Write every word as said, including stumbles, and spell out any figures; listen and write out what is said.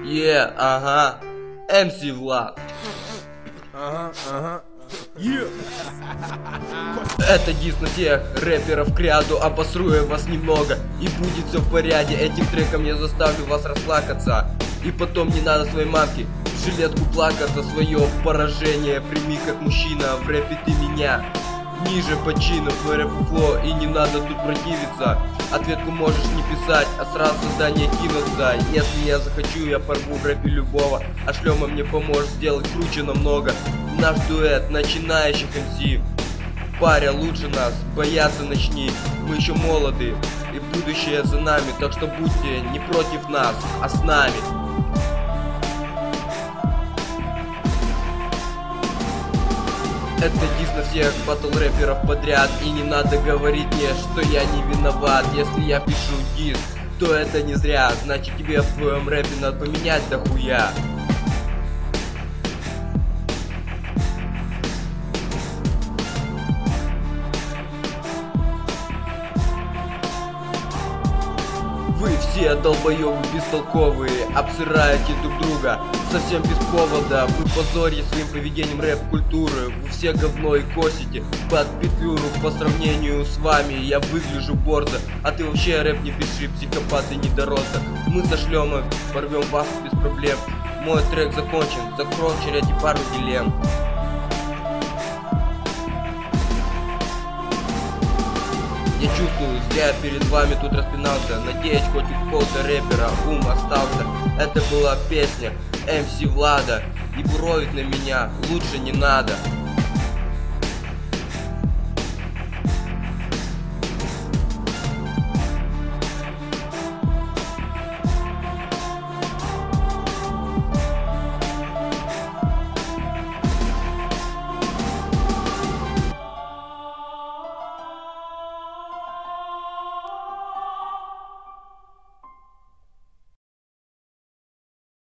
Е, ага. эм си Влад. Ага, ага. Yeah. Это дис на всех рэперов к ряду. Обосру я вас немного, и будет все в порядке. Этим треком я заставлю вас расплакаться. И потом не надо своей мамке в жилетку плакаться. Свое поражение прими как мужчина. В рэпе ты меня ниже по чину, в рэп фло, и не надо тут противиться. Ответку можешь не писать, а сразу задание кинуться. Если я захочу, я порву в рэпе любого. А шлема мне поможет сделать круче намного. Наш дуэт начинающих эм си. Паря лучше нас, бояться начни. Мы еще молоды, и будущее за нами. Так что будьте не против нас, а с нами. Это дис на всех батл рэперов подряд. И не надо говорить мне, что я не виноват. Если я пишу дис, то это не зря. Значит тебе в твоем рэпе надо поменять дохуя. Вы все долбоёбы бестолковые, обсираете друг друга совсем без повода. Вы позорите своим поведением рэп-культуры. Вы все говно и косите под петлюру. По сравнению с вами я выгляжу борзо. А ты вообще рэп не пиши, психопат и недоросток. Мы со шлема порвем вас без проблем. Мой трек закончен, закрой в череде пару дилемм. Я чувствую, зря перед вами тут распинался. Надеюсь, хоть у какого-то рэпера ум остался. Это была песня эм си Влада. И буровить на меня лучше не надо.